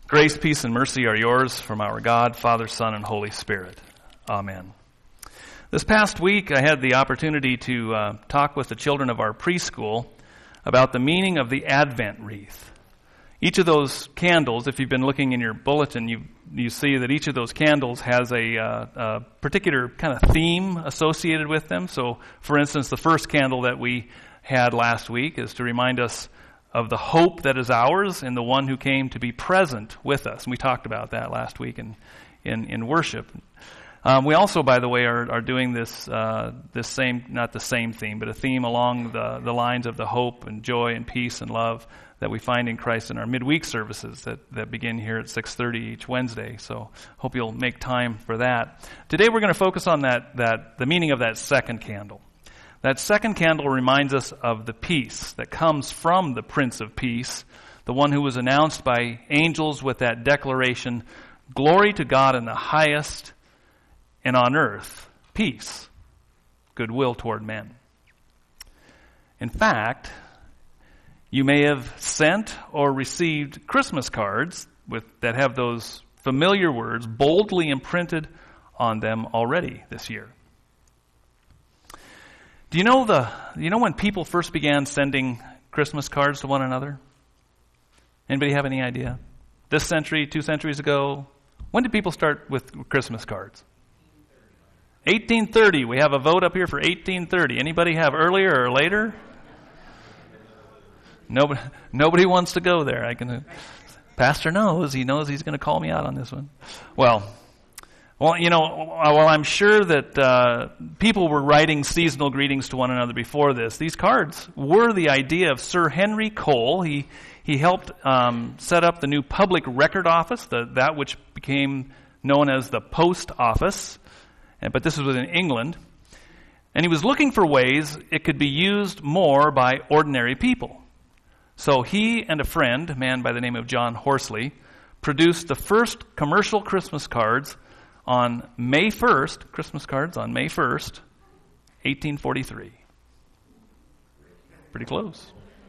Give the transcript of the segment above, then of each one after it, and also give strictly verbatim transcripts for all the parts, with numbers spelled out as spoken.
Grace, peace, and mercy are yours from our God, Father, Son, and Holy Spirit. Amen. This past week, I had the opportunity to uh, talk with the children of our preschool about the meaning of the Advent wreath. Each of those candles, if you've been looking in your bulletin, you you see that each of those candles has a, uh, a particular kind of theme associated with them. So, for instance, the first candle that we had last week is to remind us of the hope that is ours in the one who came to be present with us. And we talked about that last week in in, in worship. Um, we also, by the way, are, are doing this uh, this same, not the same theme, but a theme along the, the lines of the hope and joy and peace and love that we find in Christ in our midweek services that, that begin here at six thirty each Wednesday. So hope you'll make time for that. Today we're going to focus on that that the meaning of that second candle. That second candle reminds us of the peace that comes from the Prince of Peace, the one who was announced by angels with that declaration, "Glory to God in the highest, and on earth, peace, goodwill toward men." In fact, you may have sent or received Christmas cards with that have those familiar words boldly imprinted on them already this year. Do you know the you know when people first began sending Christmas cards to one another? Anybody have any idea? This century, two centuries ago? When did people start with Christmas cards? eighteen thirty. We have a vote up here for eighteen thirty. Anybody have earlier or later? Nobody, nobody wants to go there. I can. Pastor knows. He knows he's going to call me out on this one. Well, well, you know, while I'm sure that uh, people were writing seasonal greetings to one another before this, these cards were the idea of Sir Henry Cole. He he helped um, set up the new public record office, the, that which became known as the Post Office. But this was in England. And he was looking for ways it could be used more by ordinary people. So he and a friend, a man by the name of John Horsley, produced the first commercial Christmas cards on May first, Christmas cards on May first, eighteen forty-three. Pretty close.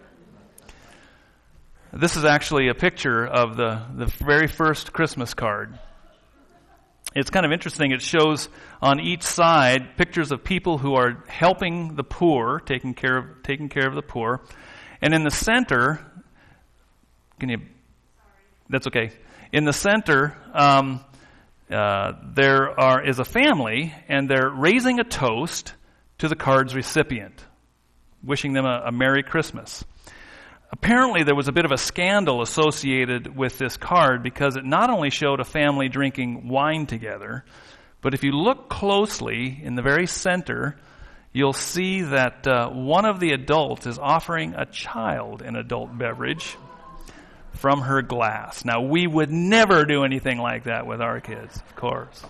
This is actually a picture of the, the very first Christmas card. It's kind of interesting. It shows on each side pictures of people who are helping the poor, taking care of taking care of the poor. And in the center, can you? That's okay. In the center, um, uh, there are is a family, and they're raising a toast to the card's recipient, wishing them a, a Merry Christmas. Apparently, there was a bit of a scandal associated with this card because it not only showed a family drinking wine together, but if you look closely in the very center, you'll see that uh, one of the adults is offering a child an adult beverage from her glass. Now, we would never do anything like that with our kids, of course.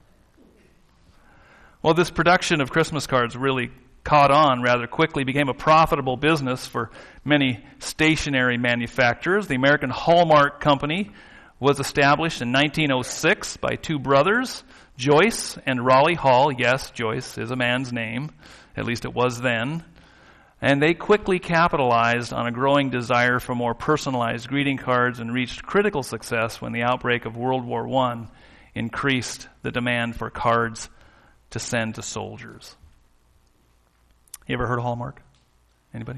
Well, this production of Christmas cards really caught on rather quickly, became a profitable business for many stationery manufacturers. The American Hallmark Company was established in nineteen oh six by two brothers, Joyce and Raleigh Hall. Yes, Joyce is a man's name, at least it was then. And they quickly capitalized on a growing desire for more personalized greeting cards and reached critical success when the outbreak of World War One increased the demand for cards to send to soldiers. You ever heard of Hallmark? Anybody?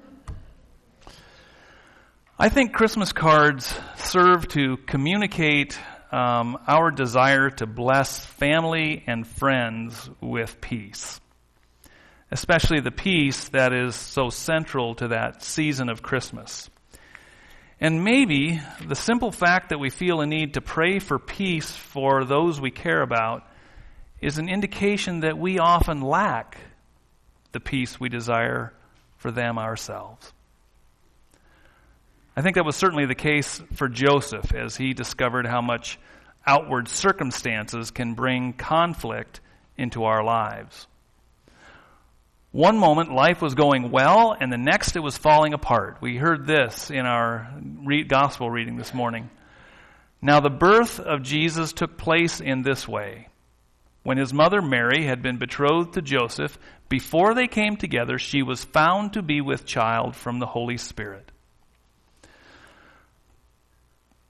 I think Christmas cards serve to communicate um, our desire to bless family and friends with peace, especially the peace that is so central to that season of Christmas. And maybe the simple fact that we feel a need to pray for peace for those we care about is an indication that we often lack the peace we desire for them ourselves. I think that was certainly the case for Joseph as he discovered how much outward circumstances can bring conflict into our lives. One moment life was going well, and the next it was falling apart. We heard this in our re- gospel reading this morning. Now the birth of Jesus took place in this way. When his mother Mary had been betrothed to Joseph, before they came together, she was found to be with child from the Holy Spirit.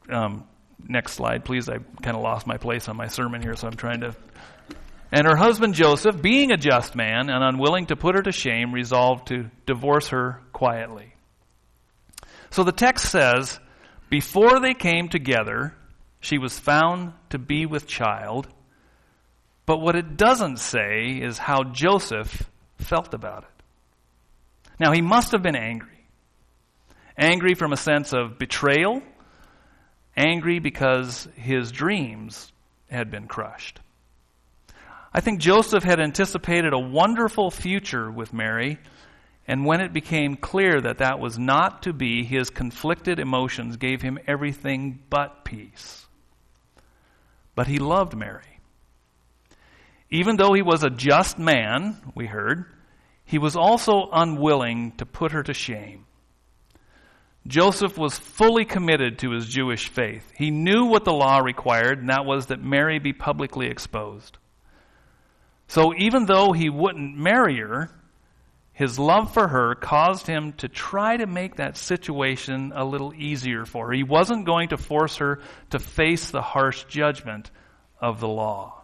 Um, next slide, please. I kind of lost my place on my sermon here, so I'm trying to... And her husband Joseph, being a just man and unwilling to put her to shame, resolved to divorce her quietly. So the text says, before they came together, she was found to be with child. But what it doesn't say is how Joseph felt about it. Now, he must have been angry. Angry from a sense of betrayal. Angry because his dreams had been crushed. I think Joseph had anticipated a wonderful future with Mary, and when it became clear that that was not to be, his conflicted emotions gave him everything but peace. But he loved Mary. Even though he was a just man, we heard, he was also unwilling to put her to shame. Joseph was fully committed to his Jewish faith. He knew what the law required, and that was that Mary be publicly exposed. So even though he wouldn't marry her, his love for her caused him to try to make that situation a little easier for her. He wasn't going to force her to face the harsh judgment of the law.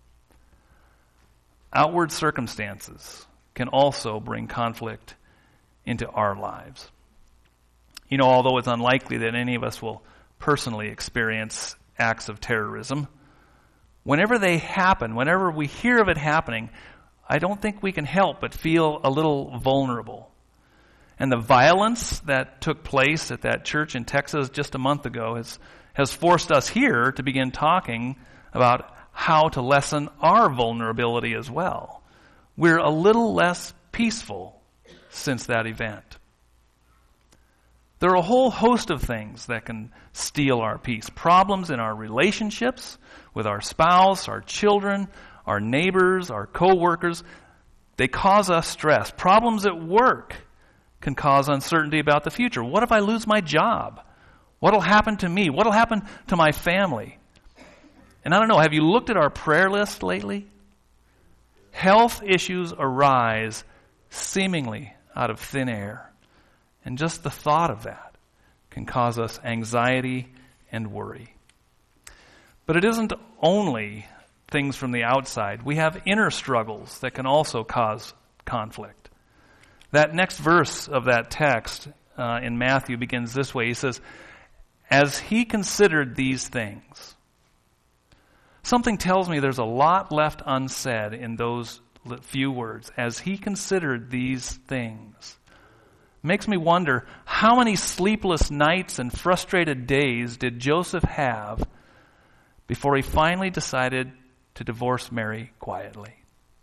Outward circumstances can also bring conflict into our lives. You know, although it's unlikely that any of us will personally experience acts of terrorism, whenever they happen, whenever we hear of it happening, I don't think we can help but feel a little vulnerable. And the violence that took place at that church in Texas just a month ago has, has forced us here to begin talking about how to lessen our vulnerability as well. We're a little less peaceful since that event. There are a whole host of things that can steal our peace. Problems in our relationships with our spouse, our children, our neighbors, our co-workers. They cause us stress. Problems at work can cause uncertainty about the future. What if I lose my job? What will happen to me? What will happen to my family? And I don't know, have you looked at our prayer list lately? Health issues arise seemingly out of thin air. And just the thought of that can cause us anxiety and worry. But it isn't only things from the outside. We have inner struggles that can also cause conflict. That next verse of that text uh, in Matthew begins this way. He says, as he considered these things. Something tells me there's a lot left unsaid in those few words. As he considered these things. Makes me wonder, how many sleepless nights and frustrated days did Joseph have before he finally decided to divorce Mary quietly?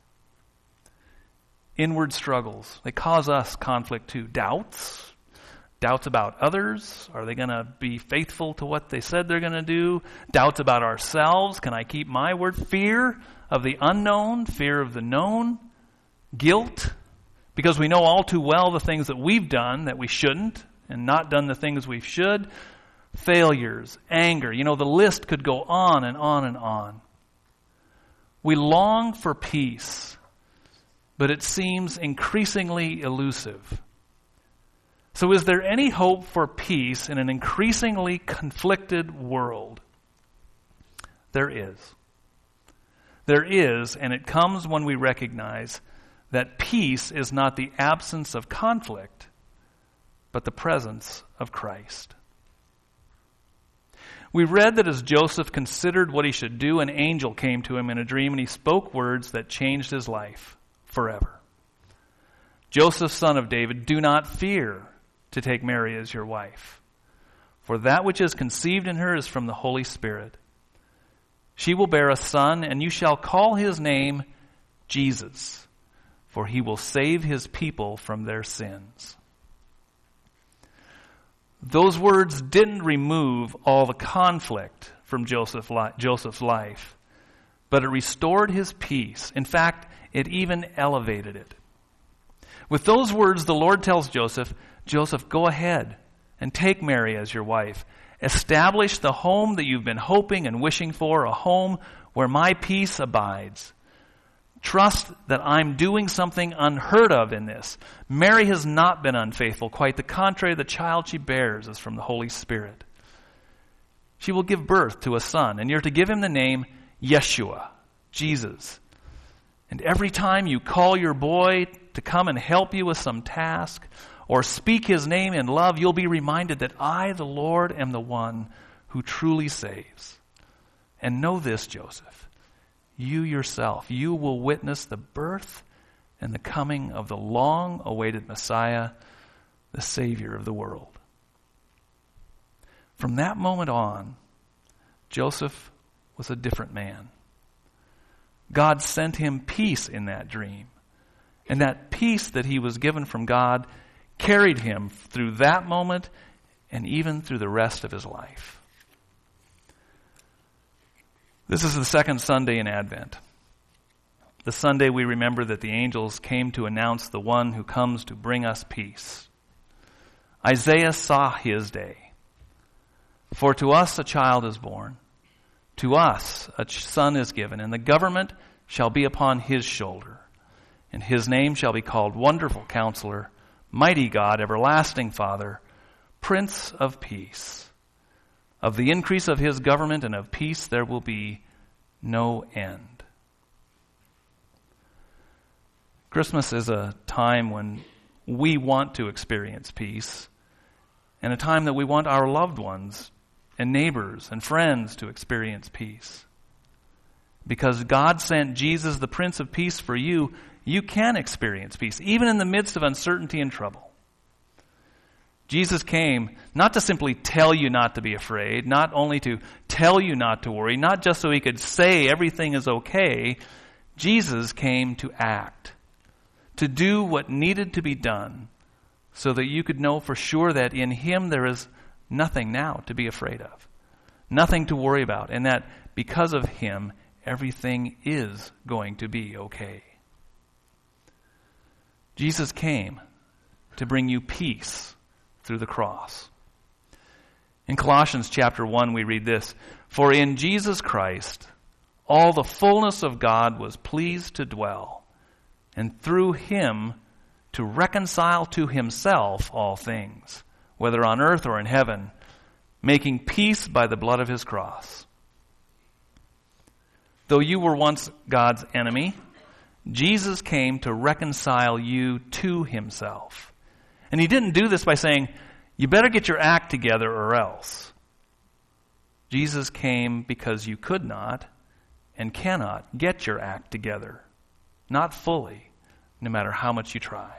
Inward struggles. They cause us conflict too. Doubts. Doubts about others. Are they going to be faithful to what they said they're going to do? Doubts about ourselves. Can I keep my word? Fear of the unknown. Fear of the known. Guilt. Because we know all too well the things that we've done that we shouldn't and not done the things we should. Failures, anger. You know, the list could go on and on and on. We long for peace, but it seems increasingly elusive. So is there any hope for peace in an increasingly conflicted world? There is. There is, and it comes when we recognize that peace is not the absence of conflict, but the presence of Christ. We read that as Joseph considered what he should do, an angel came to him in a dream, and he spoke words that changed his life forever. Joseph, son of David, do not fear to take Mary as your wife, for that which is conceived in her is from the Holy Spirit. She will bear a son, and you shall call his name Jesus, for he will save his people from their sins. Those words didn't remove all the conflict from Joseph's life, but it restored his peace. In fact, it even elevated it. With those words, the Lord tells Joseph, Joseph, go ahead and take Mary as your wife. Establish the home that you've been hoping and wishing for, a home where my peace abides. Trust that I'm doing something unheard of in this. Mary has not been unfaithful. Quite the contrary, the child she bears is from the Holy Spirit. She will give birth to a son, and you're to give him the name Yeshua, Jesus. And every time you call your boy to come and help you with some task or speak his name in love, you'll be reminded that I, the Lord, am the one who truly saves. And know this, Joseph, you yourself, you will witness the birth and the coming of the long-awaited Messiah, the Savior of the world. From that moment on, Joseph was a different man. God sent him peace in that dream. And that peace that he was given from God carried him through that moment and even through the rest of his life. This is the second Sunday in Advent. The Sunday we remember that the angels came to announce the one who comes to bring us peace. Isaiah saw his day. For to us a child is born, to us a son is given, and the government shall be upon his shoulder. And his name shall be called Wonderful Counselor, Mighty God, Everlasting Father, Prince of Peace. Of the increase of his government and of peace there will be no end. Christmas is a time when we want to experience peace, and a time that we want our loved ones and neighbors and friends to experience peace. Because God sent Jesus, the Prince of Peace, for you, you can experience peace, even in the midst of uncertainty and trouble. Jesus came not to simply tell you not to be afraid, not only to tell you not to worry, not just so he could say everything is okay. Jesus came to act, to do what needed to be done, so that you could know for sure that in him there is nothing now to be afraid of, nothing to worry about, and that because of him, everything is going to be okay. Jesus came to bring you peace through the cross. In Colossians chapter one, we read this, "For in Jesus Christ, all the fullness of God was pleased to dwell, and through him to reconcile to himself all things, whether on earth or in heaven, making peace by the blood of his cross." Though you were once God's enemy, Jesus came to reconcile you to himself. And he didn't do this by saying, you better get your act together or else. Jesus came because you could not and cannot get your act together, not fully, no matter how much you try.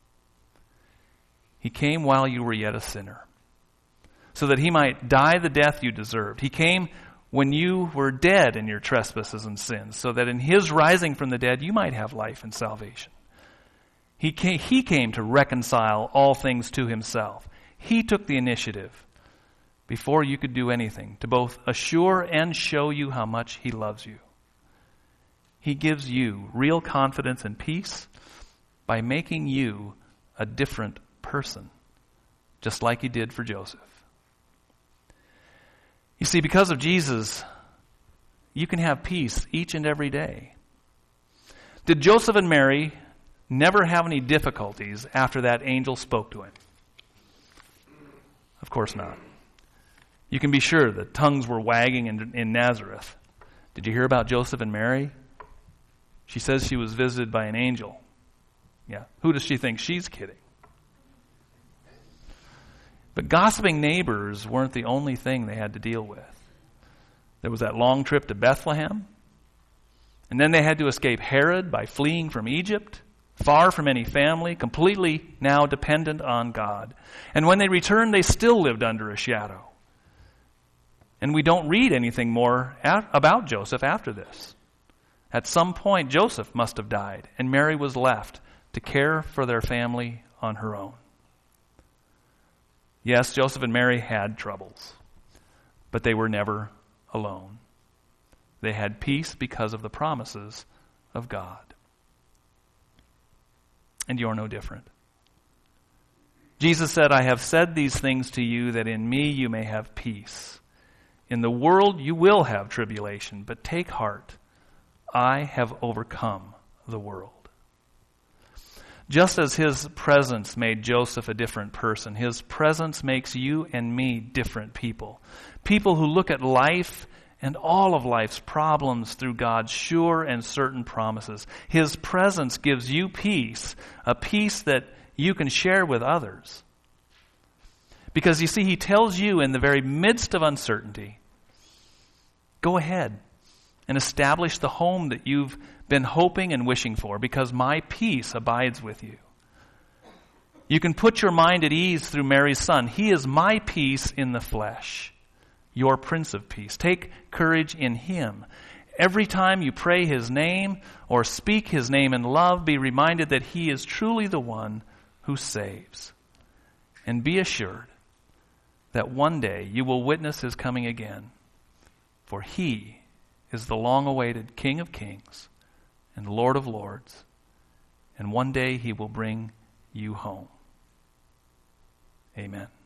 He came while you were yet a sinner, so that he might die the death you deserved. He came when you were dead in your trespasses and sins, so that in his rising from the dead you might have life and salvation. He came, he came to reconcile all things to himself. He took the initiative before you could do anything to both assure and show you how much he loves you. He gives you real confidence and peace by making you a different person, just like he did for Joseph. You see, because of Jesus, you can have peace each and every day. Did Joseph and Mary never have any difficulties after that angel spoke to him? Of course not. You can be sure that tongues were wagging in, in Nazareth. Did you hear about Joseph and Mary? She says she was visited by an angel. Yeah, who does she think she's kidding? But gossiping neighbors weren't the only thing they had to deal with. There was that long trip to Bethlehem. And then they had to escape Herod by fleeing from Egypt, far from any family, completely now dependent on God. And when they returned, they still lived under a shadow. And we don't read anything more about Joseph after this. At some point, Joseph must have died, and Mary was left to care for their family on her own. Yes, Joseph and Mary had troubles, but they were never alone. They had peace because of the promises of God. And you're no different. Jesus said, "I have said these things to you that in me you may have peace. In the world you will have tribulation, but take heart. I have overcome the world." Just as his presence made Joseph a different person, his presence makes you and me different people. People who look at life and all of life's problems through God's sure and certain promises. His presence gives you peace, a peace that you can share with others. Because you see, he tells you in the very midst of uncertainty, go ahead and establish the home that you've been hoping and wishing for, because my peace abides with you. You can put your mind at ease through Mary's son. He is my peace in the flesh, your Prince of Peace. Take courage in him. Every time you pray his name or speak his name in love, be reminded that he is truly the one who saves. And be assured that one day you will witness his coming again, for he is the long-awaited King of Kings and Lord of Lords, and one day he will bring you home. Amen.